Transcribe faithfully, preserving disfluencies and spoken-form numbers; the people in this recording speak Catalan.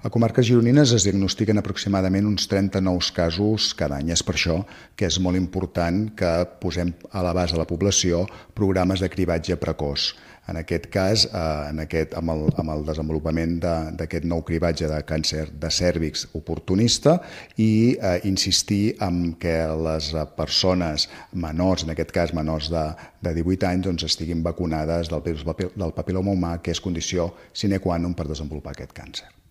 A comarques gironines es diagnostiquen aproximadament uns trenta nous casos cada any. És per això que és molt important que posem a l'abast de la població programes de cribatge precoç. En aquest cas, en aquest, amb, el, amb el desenvolupament d'aquest nou cribatge de càncer de cèrvix oportunista i eh, insistir en que les persones menors, en aquest cas menors de, de divuit anys, doncs, estiguin vacunades del virus del papil·loma humà, que és condició sine qua non per desenvolupar aquest càncer.